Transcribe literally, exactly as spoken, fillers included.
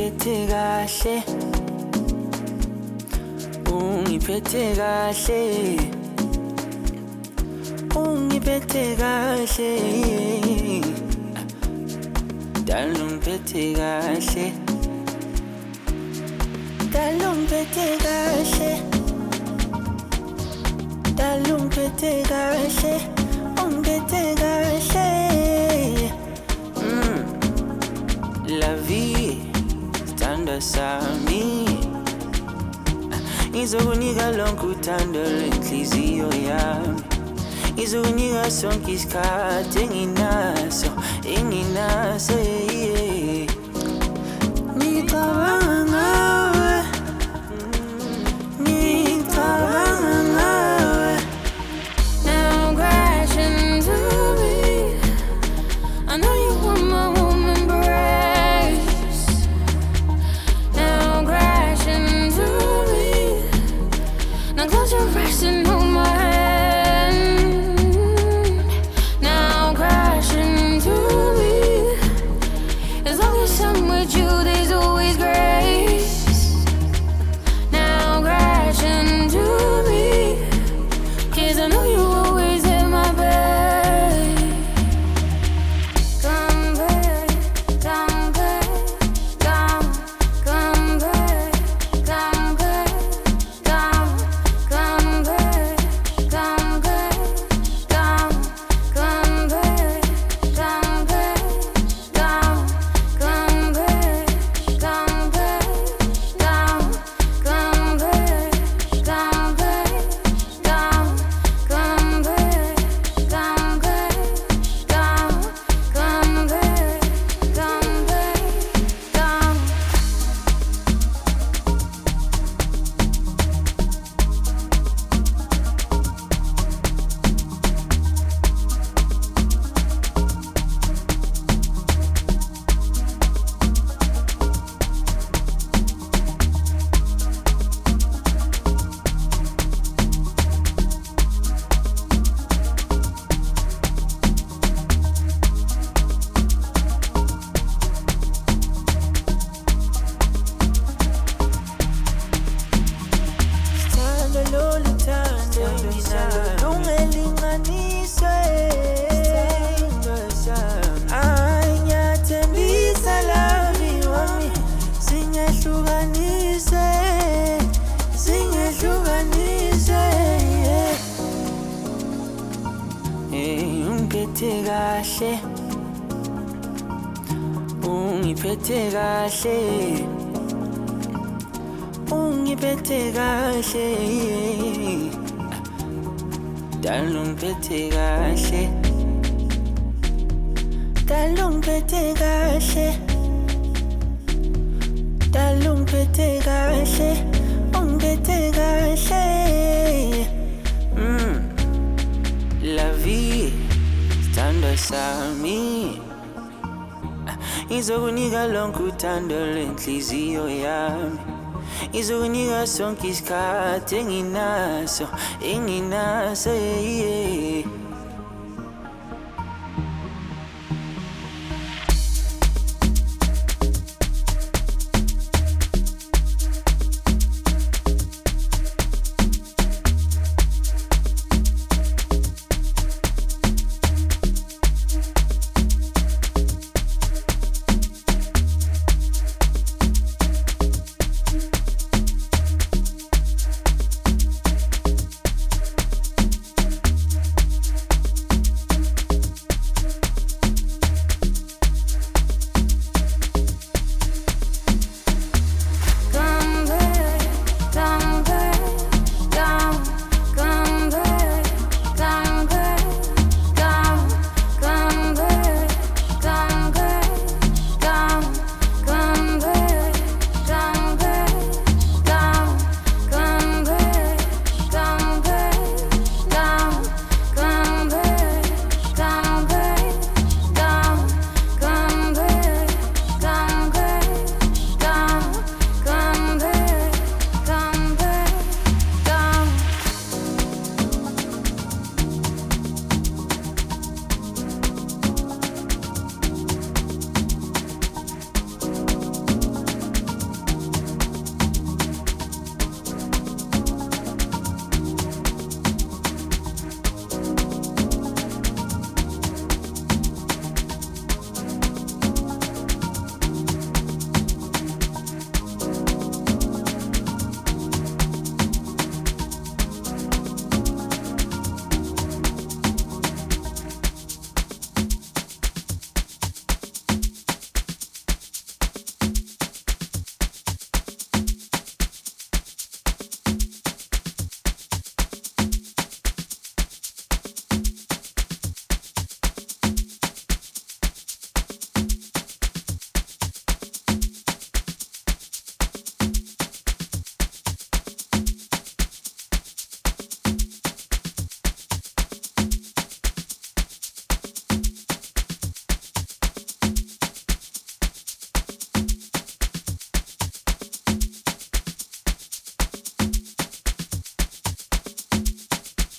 ungiphethe kahle, ungiphethe kahle, ungiphethe kahle, dala ungiphethe kahle, dala ungiphethe kahle, dala ungiphethe kahle, ungiphethe kahle. Mm. La vie, standa sami, izokunika lonke uthando lwenhliziyo yami, izokunika sonke isikhathi enginaso, enginaso, yeah. Ngicabanga ngawe, ngicabanga ngawe. Now I'm crashing to me. I know you want my warm embrace. Now I'm crashing to me. Now close your eyes and hold my hand. Now I'm crashing to me. As long as I'm with you, there's always grace. Now I'm crashing to me. 'Cause I know you always have my back. Come back, come back, come, come back, come back, come, come back, come back, come, come back, come back, come, come back, come back, come, come back, come back, come, come back, come back, come, come back, come back, come. Thando lolu thando nginalo lungelinganiswe, ay ngiyathembisa lavi wami, singehlukaniswe, singehlukaniswe, yeah. Hey, ungiphethe kahle, ungiphethe kahle, ungiphethe kahle, dala ungiphethe kahle, dala ungiphethe kahle, dala ungiphethe kahle, ungiphethe kahle. Mm. La vie, standa sami, izokunika lonke uthando lwenhliziyo yami, izokunika sonke isikhathi enginaso, enginaso, yeah.